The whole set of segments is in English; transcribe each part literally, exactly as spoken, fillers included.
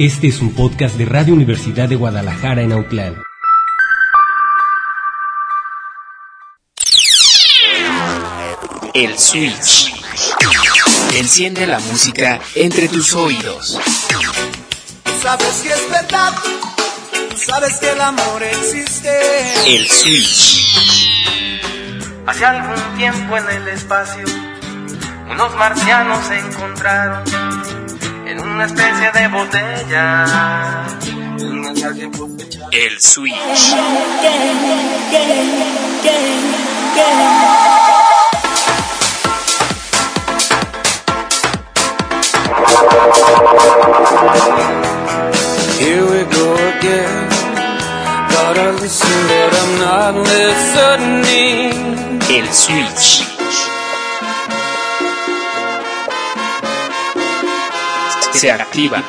Este es un podcast de Radio Universidad de Guadalajara en Autlán. El Switch. Enciende la música entre tus oídos. Sabes que es verdad, tú sabes que el amor existe. El Switch. Hace algún tiempo en el espacio, unos marcianos se encontraron en una especie de botella. El Switch. Here we go again. Gotta listen, but I'm not listening. El Switch. Se activa.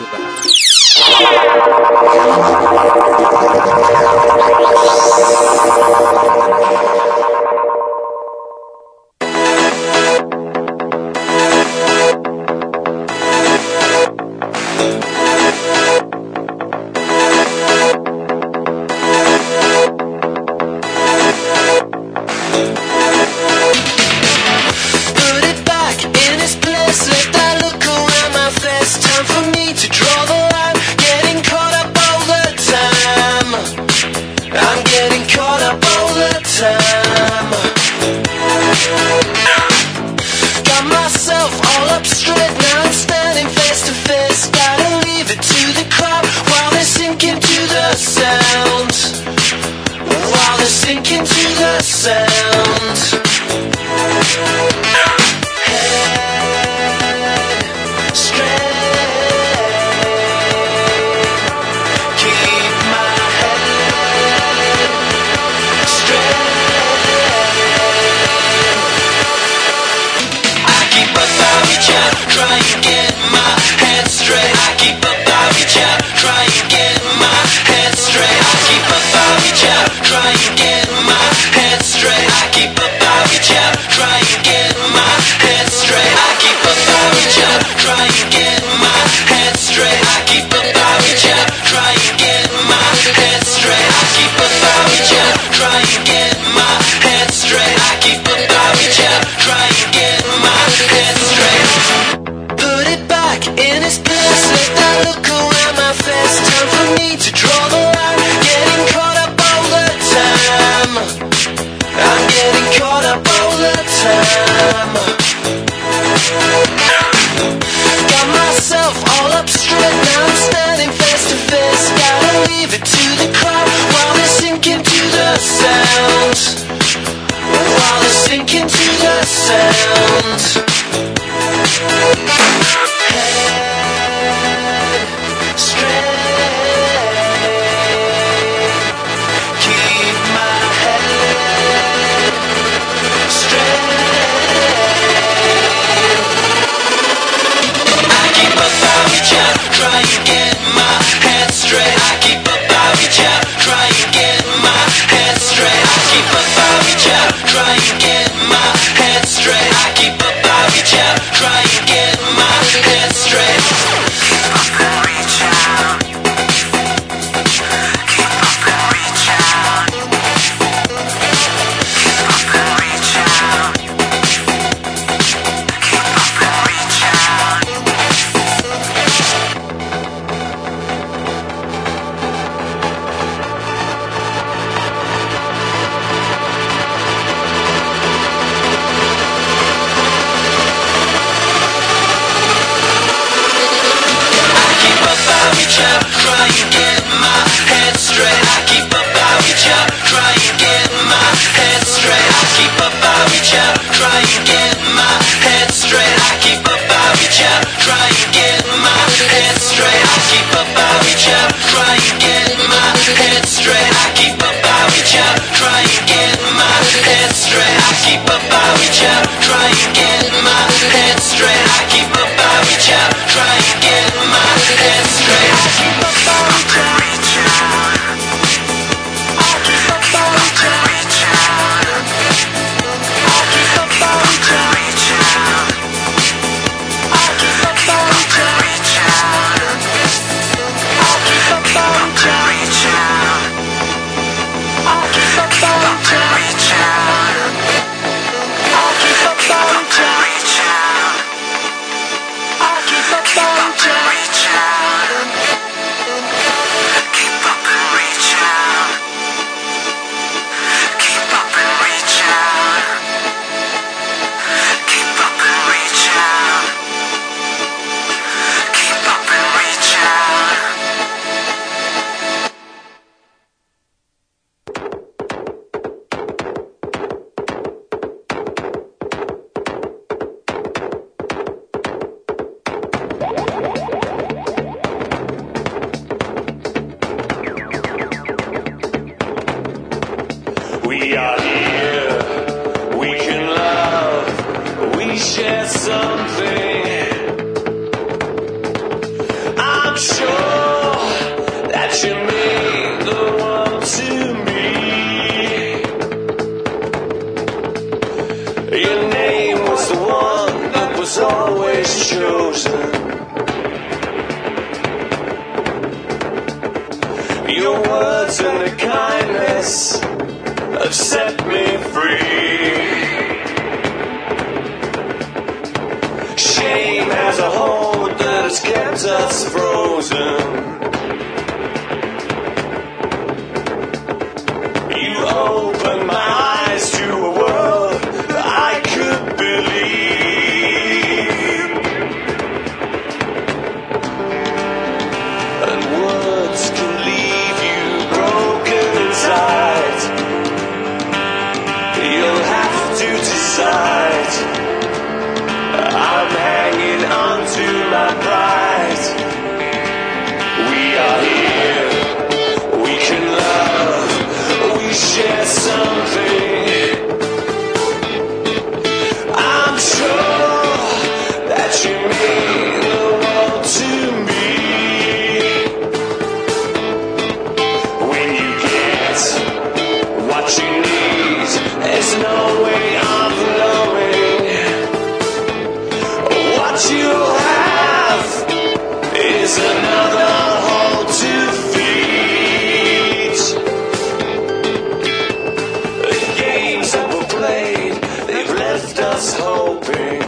I'm sure that you mean the world to me. Your name was the one that was always chosen. Your words and the kindness have set me free. Shame has a hold that has kept us frozen. You opened my eyes to a world that I could believe. And words can leave you broken inside. You'll have to decide. I'm hanging on to my pride. We are here, we can love, we share something. I'm sure that you mean the world to me. When you get what you need, there's no way of knowing. What you have is another hole to feed. The games that were played, they've left us hoping.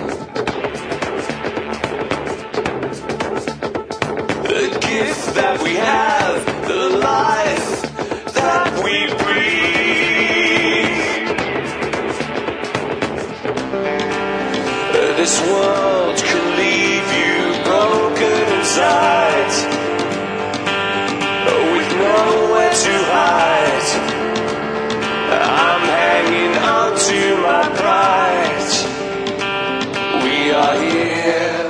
The gift that we have, the life that we breathe. This world can leave you broken inside, with nowhere to hide. I'm hanging on to my pride. We are here.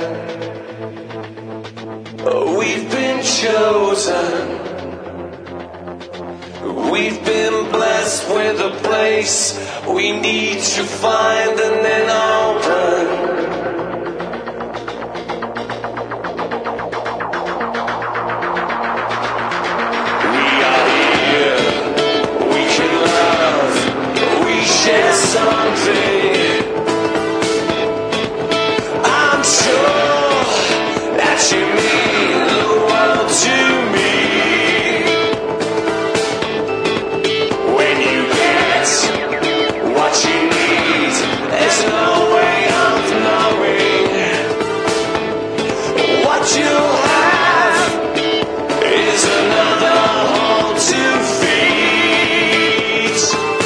We've been chosen. We've been blessed with a place we need to find and then open. We are here, we can love, we share something. I'm sure that you mean the world to me. When you get what you need, there's no way of knowing. What you have is another hole to feed.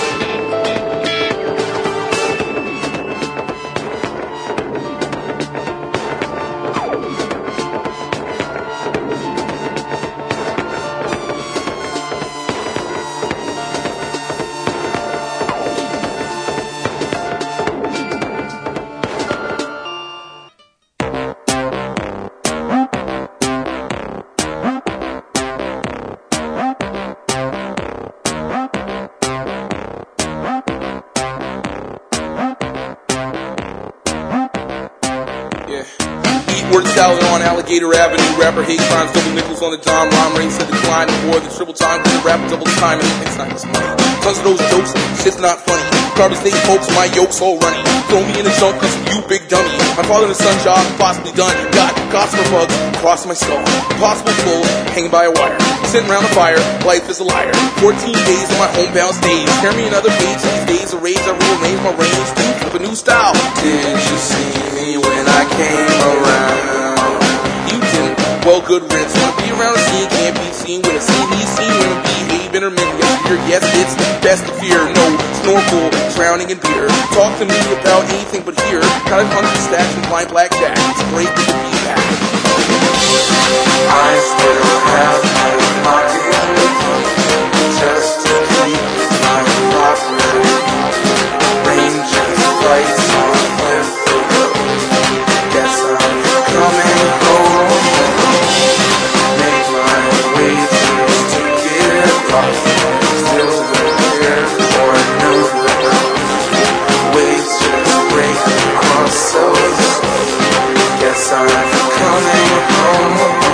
Word salad on Alligator Avenue. Rapper hate crimes, double nickels on the dime. Rhyme rates at decline before the triple time. The rap double time and it's not just money. Tons of those jokes, shit's not funny. Garbage day folks, my yolks all runny. Throw me in the junk cause you big dummy. My father and son job possibly done. Got cops for bugs across my skull. Impossible full, hanging by a wire. Sitting around the fire, life is a liar. Fourteen days on my homebound stage. Tear me another page, these days of rage. I rearrange my range, think of a new style. Did you see me when I came around? You didn't. Well, good riddance. Wanna be around a scene, can't be seen with a scene. He's seen when a behave intermittent. Yes, fear, yes, it's best to fear. No snorkel, drowning in beer. Talk to me about anything but here. Kind of hungry stacks and blind blackjack. It's great to be back. I still have my pocket just to keep my profit. Rangers, lights on with the road. Guess I'm coming home. Make my way to get lost. Still here for no road. Waves just break across so slow. Guess I'm coming home.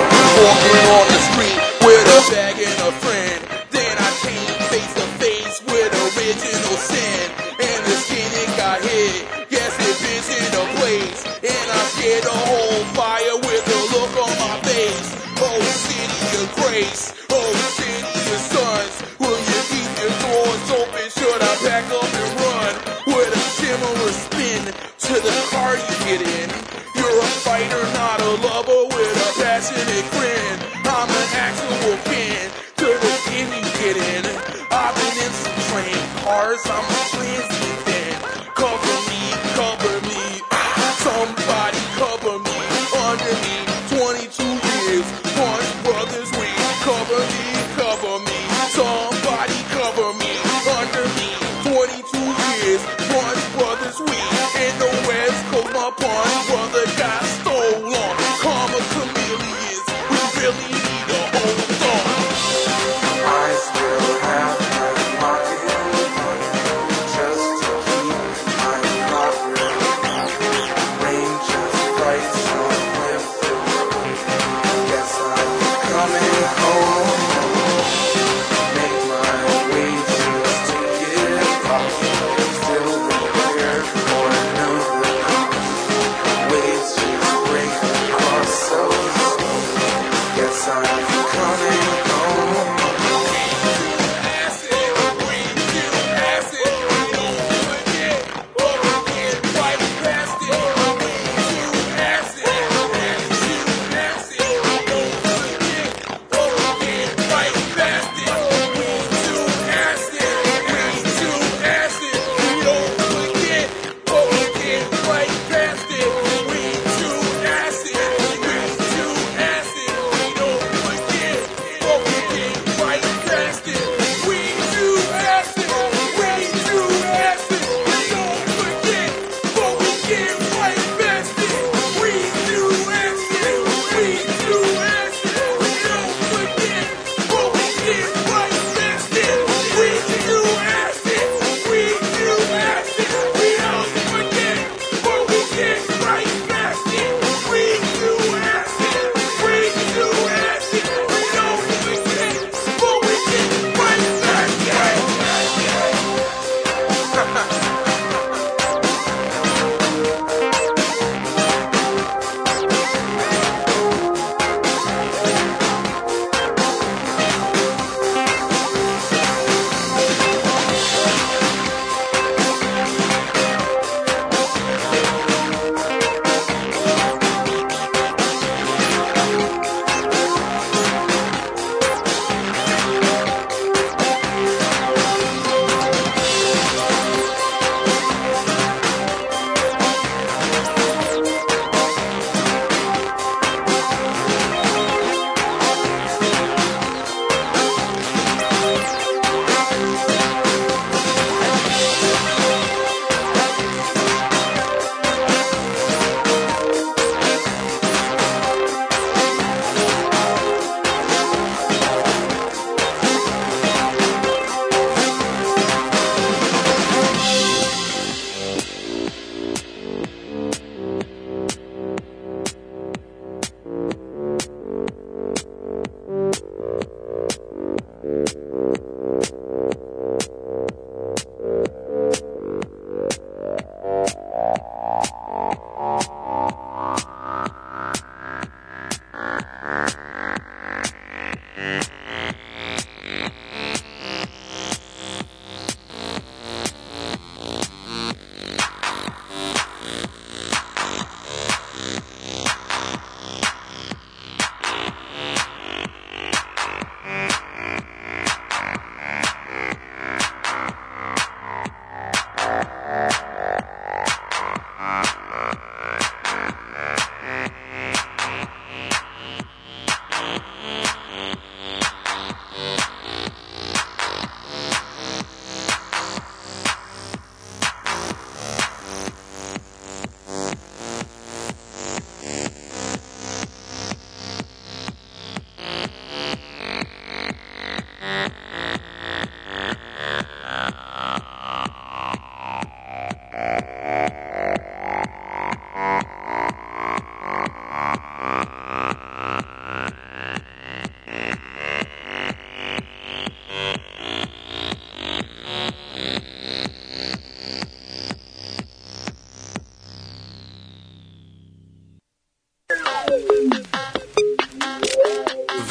walking on the street with a bag and a friend. Then I came face to face with original sin. And the skin it got hit, guess it fits in a place. And I scared the whole fire with a look on my face. Oh, city of grace, oh, city of sons. Will you keep your doors open? Should I pack up and run? With a similar spin to the car you get in. You're a fighter, not a lover, with a passionate grin. I'm an actual fan to the inn you get in. I've been in some train cars, I'm a transient fan. Cover me, cover me, somebody cover me. Under me, twenty-two years, Punch Brothers we cover me, cover me. Somebody cover me. Under me, twenty-two years, Punch Brothers we. In the West Coast, my Punch brother got stolen. Karma chameleons, we really need to hold on. I still have my pocket money just to keep my pocket. Rain just bright, so with the guess I'm coming home. Make my way just to get off. Still prepare for another. Waves just break across so slow. Guess I'm coming home.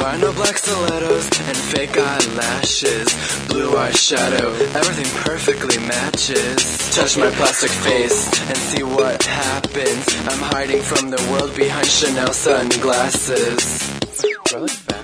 buy no black stilettos and fake eyelashes. Blue eyeshadow, everything perfectly matches. Touch my plastic face and see what happens. I'm hiding from the world behind Chanel sunglasses. Really fat.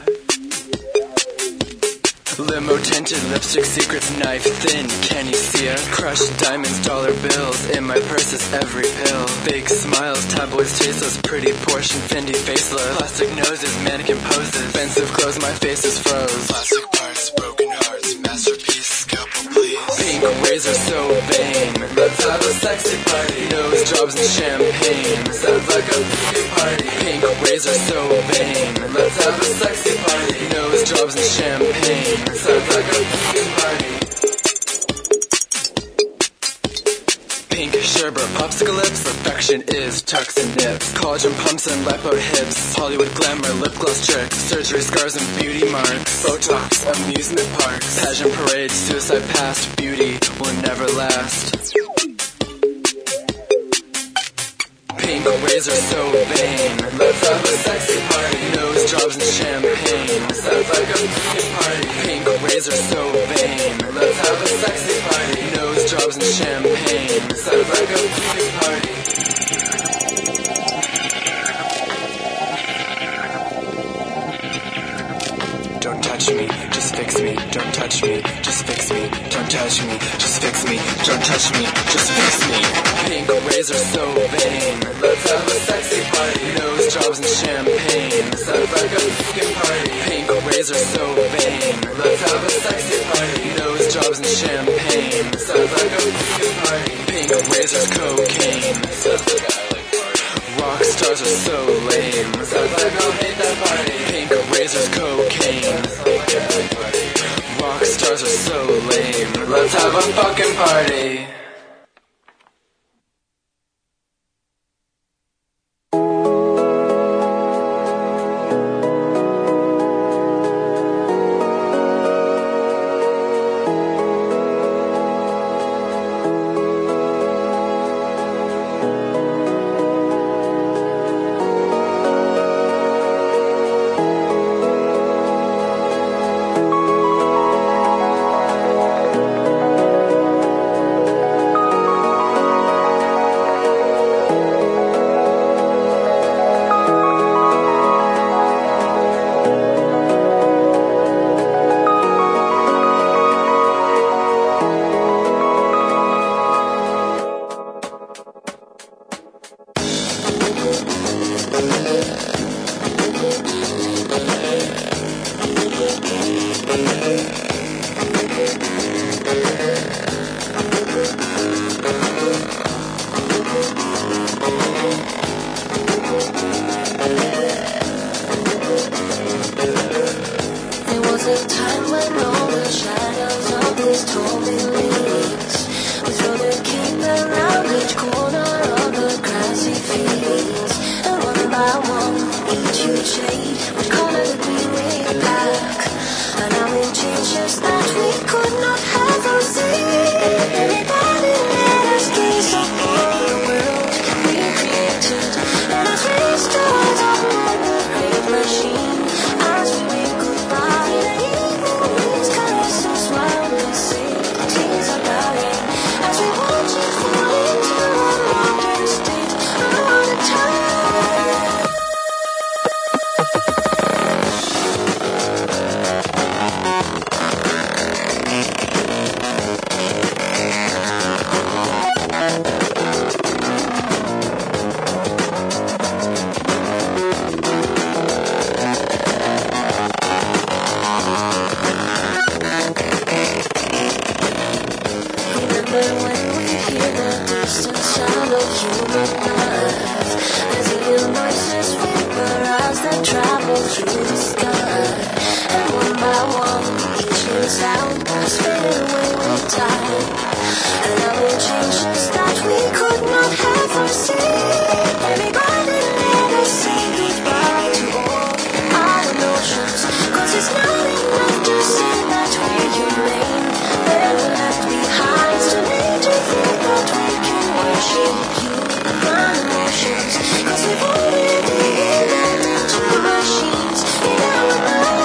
Limo tinted lipstick, secrets knife thin. Can you see it? Crushed diamonds, dollar bills. In my purse is every pill. Fake smiles, tabloids, tasteless, pretty portion, Fendi faceless. Plastic noses, mannequin poses. Expensive clothes, my face is froze. Plastic parts, broken hearts, masterpiece, scalpel please. Pink razor, so vain. Let's have a sexy party. Nose jobs and champagne. Sounds like a fucking party. Pink razor, so vain. Let's have a sexy party. Nose jobs and champagne. Sounds like a fucking party. Pink sherbet, popsicle lips. Perfection is tucks and nips. Collagen pumps and lipo hips. Hollywood glamour, lip gloss tricks. Surgery scars and beauty marks. Botox, amusement parks. Pageant parades, suicide past. Beauty will never last. Pink razor, so vain. Let's have a sexy party. Nose jobs and champagne. Sounds like a fucking party. Pink razor, so vain. Let's have a sexy party. Nose jobs and champagne. Sounds like a fucking party. Don't touch me, just fix me. Don't touch me, just fix me. Don't touch me, just fix me. Don't touch me, just fix me. Pink razor, so vain. Let's have a sexy party. Nose jobs and champagne. Sounds like a fucking party. Pink razor, so vain. Let's have a sexy party. Nose jobs and champagne. Sounds like a fucking party. Pink razor's cocaine. Sounds like I like party. Rock stars are so lame. Sounds like I'll hate that party. Pink razor's cocaine. Sounds like I like party. Rock stars are so lame. Let's have a fucking party. Cause we've already been into machines in our minds.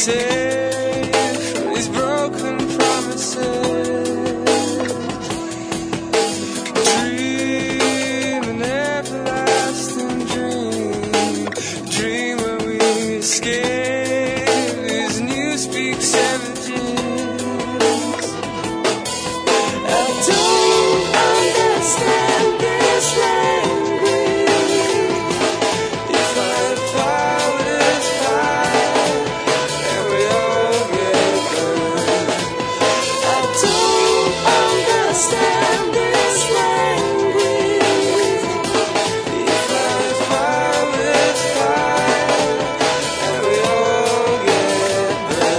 safe from these broken promises. Dream an everlasting dream, dream where we escape these newspeak savages. I don't understand this language. If my power is high and we all get burned. I don't understand this language. If my power is high and we all get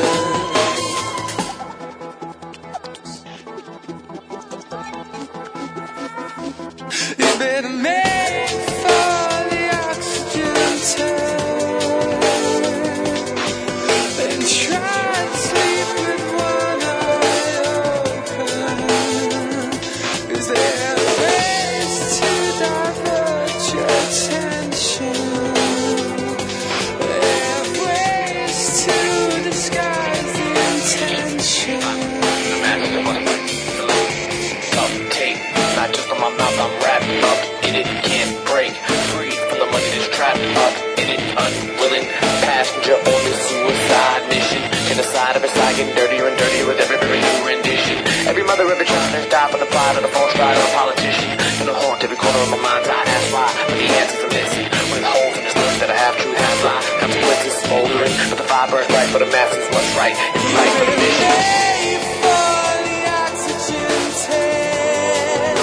burned. You better make for the oxygen tank and try to sleep with one eye open, 'cause they have ways to divert your attention. They have ways to disguise the intention. Tape, not just on my mouth, I'm wrapped up in it, can't break free from the money that's trapped up in it. Unwilling passenger on this suicide mission. Genocide, every side getting dirtier and dirtier with every very new rendition. Every mother, every child has died for the pride of the false pride of a politician. Gonna haunt every corner of my mind's eye, that's why. But the answers are missing, with holes in this list that I have truth has lie. Consequences smoldering, but the fire burns bright for the masses. What's right is right for the mission. Pay for the oxygen tank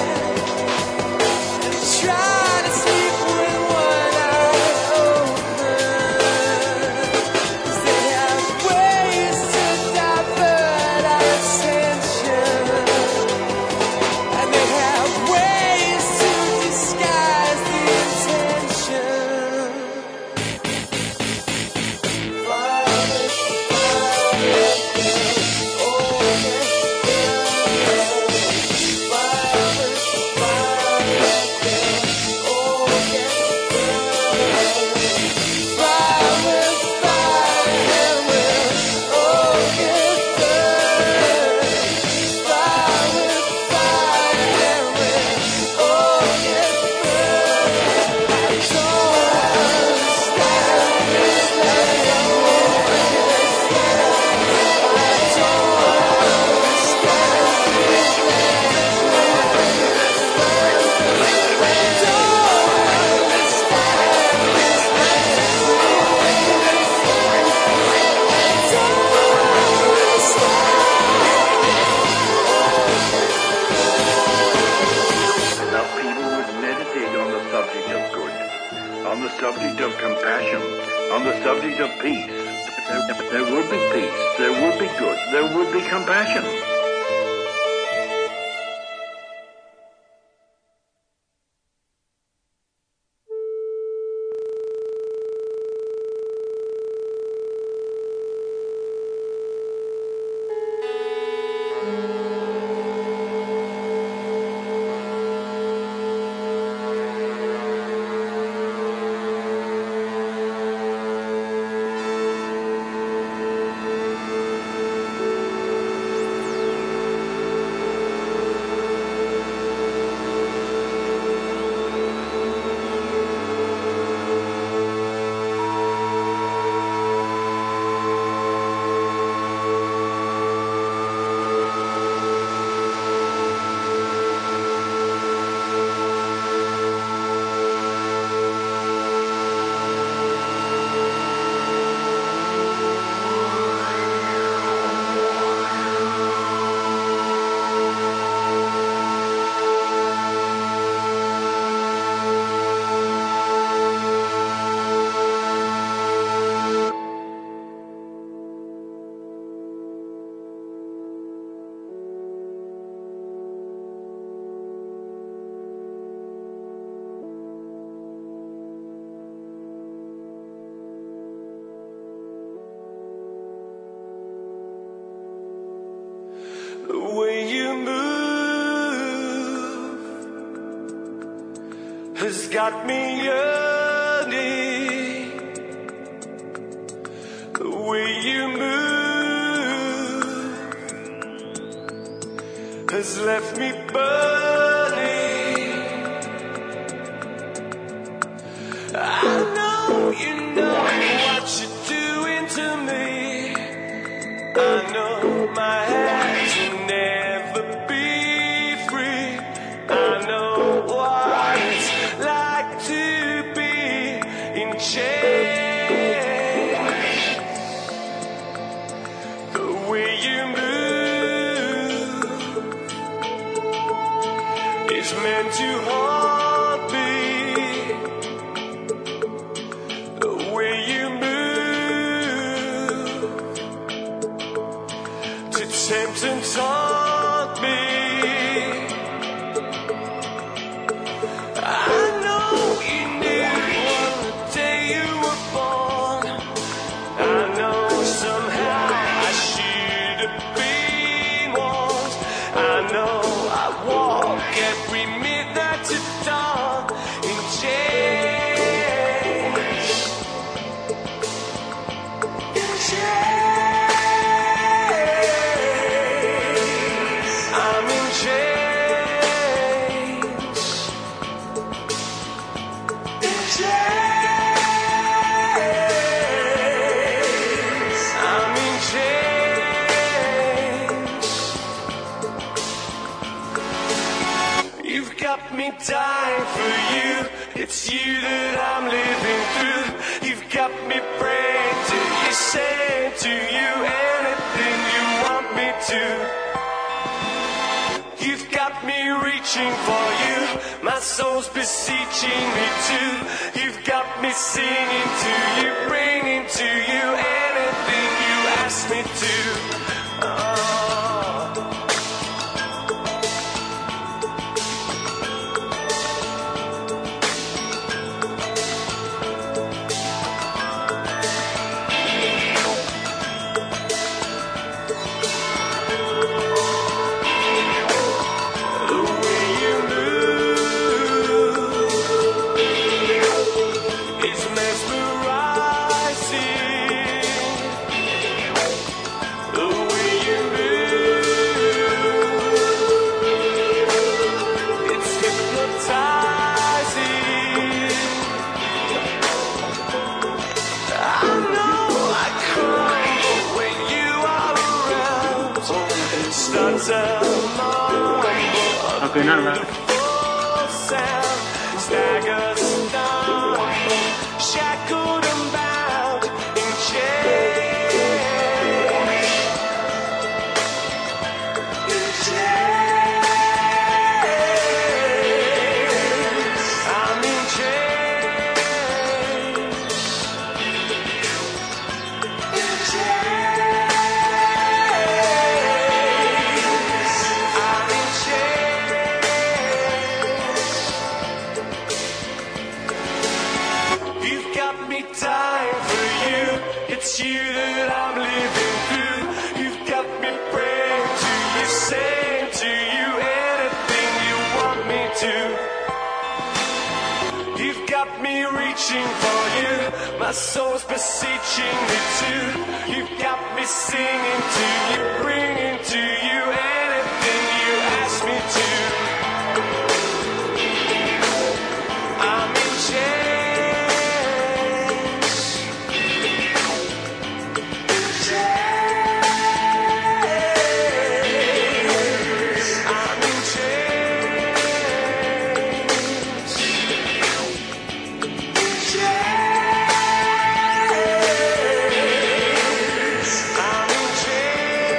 and try to sleep with one eye open, 'cause they have ways to divert our attention, and they have ways to disguise the intention. Enough people would meditate on the subject of good, on the subject of compassion, on the subject of peace. There, there would be peace, there would be good, there would be compassion. has got me yearning. The way you has left me burning. I know you know what you're doing to me. I know my hands will never be free. I know what it's like to be in chains. The way you move is meant to haunt me. The way you move to tempt and taunt me. I know you knew on the day you were born. I know somehow I should have been warned. I know I walk every midnight to dawn in chains. In chains. I'm in chains. In chains. I'm in chains. You've got me dying for you. It's you that I'm living through. You've got me praying to you, saying to you anything you want me to. You've got me reaching for you. My soul's beseeching me too. You've got me singing to you, bringing to you anything you ask me to. Oh. The way you move is mesmerizing. The way you move, it's hypnotizing. I know I crumble when you are around. Start to Okay, nada, nada. full sound, stagger, stumble, shackled and bound in chains. In chains. I'm in chains. In chains. I'm in chains. You've got me dying for you. It's you that I'm living through. You've got me praying to you, saying to you anything you want me to. You've got me reaching for you. My soul's beseeching me too. You've got me singing to you, bringing to you anything you ask me to. I'm in chains. In chains. I'm in chains. In chains. I'm in chains.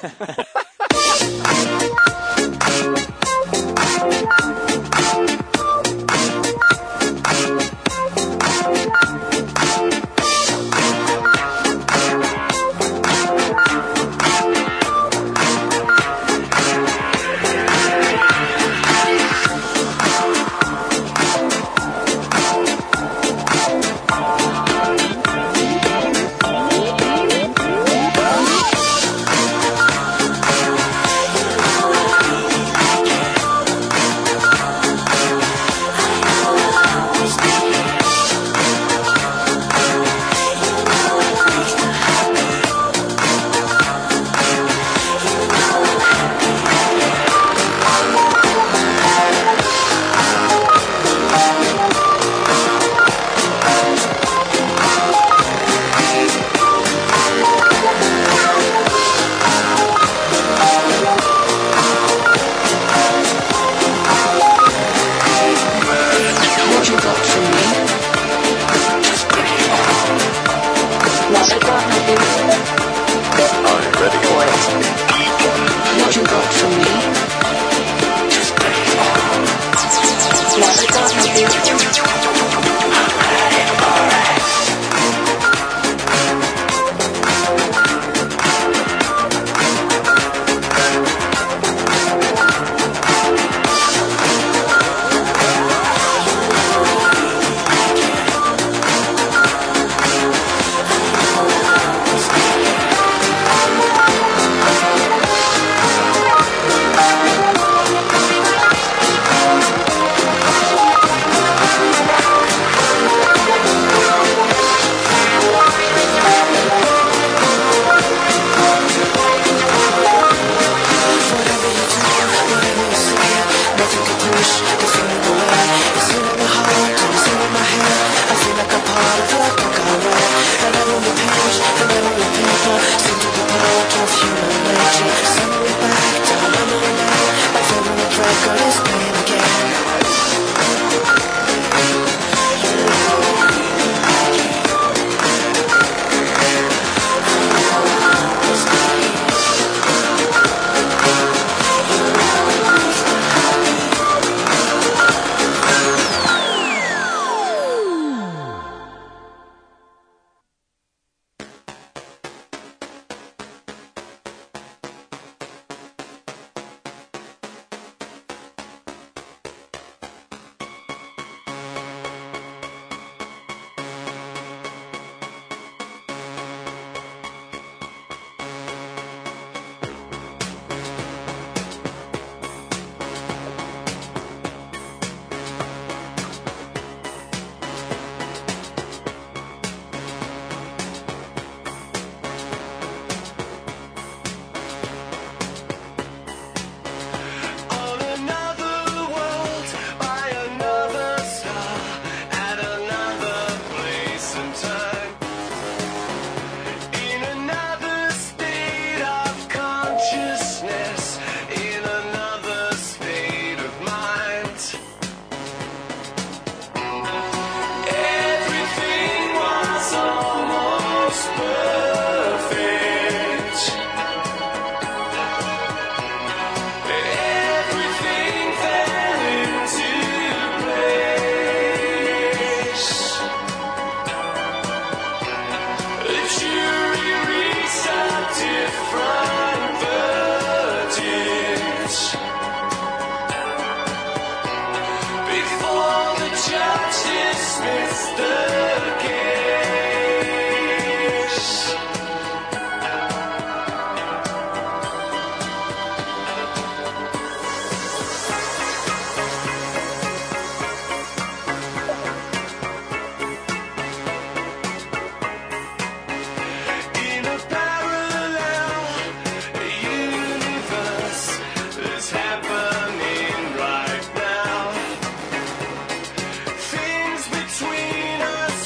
Between us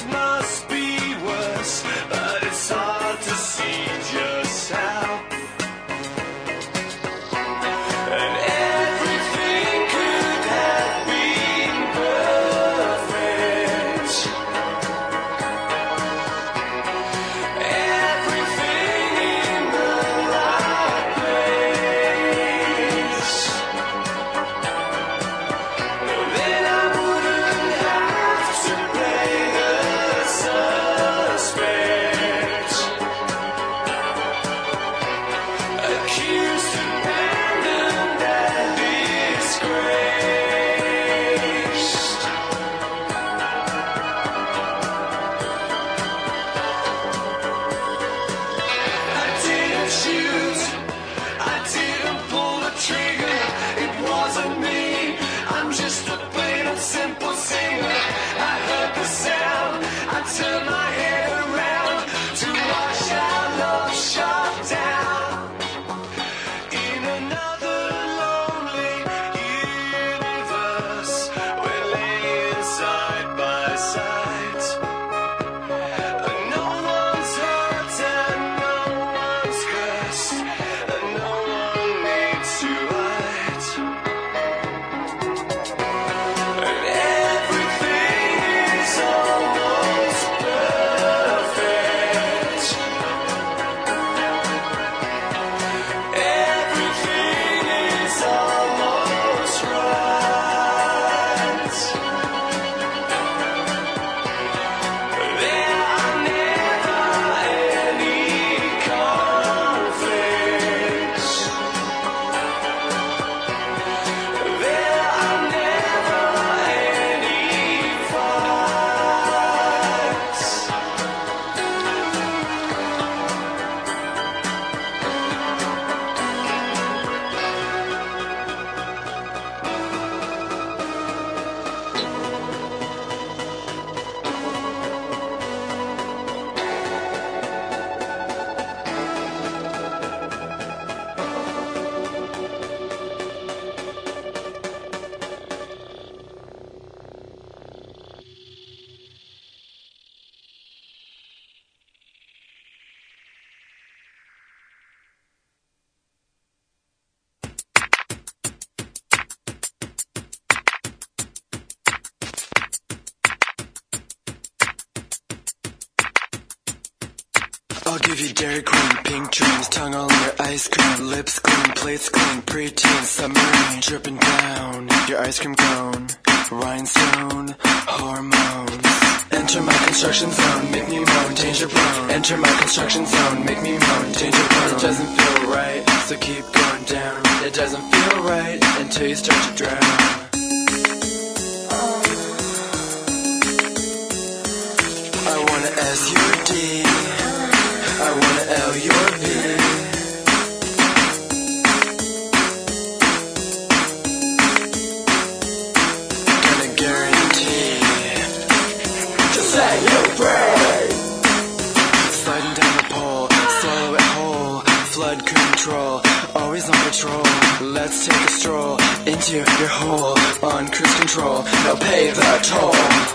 give you Dairy Queen, pink dreams, tongue all in your ice cream, lips clean, plates clean, preteen, submarine, dripping down your ice cream cone, rhinestone, hormones. Enter my construction zone, make me moan, danger prone. Enter my construction zone, make me moan, danger prone. It doesn't feel right, so keep going down. It doesn't feel right until you start to drown. I wanna S your D, I wanna L your V. Gonna guarantee to set you free. Sliding down the pole, swallow it whole. Flood control, always on patrol. Let's take a stroll into your hole. On cruise control, now pay the toll.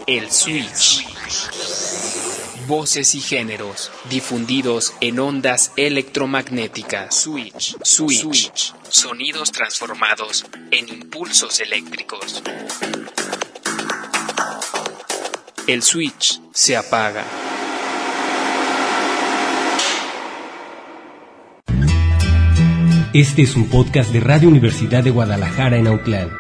El Switch. Voces y géneros difundidos en ondas electromagnéticas. Switch. Switch. Switch. Sonidos transformados en impulsos eléctricos. El switch se apaga. Este es un podcast de Radio Universidad de Guadalajara en Autlán.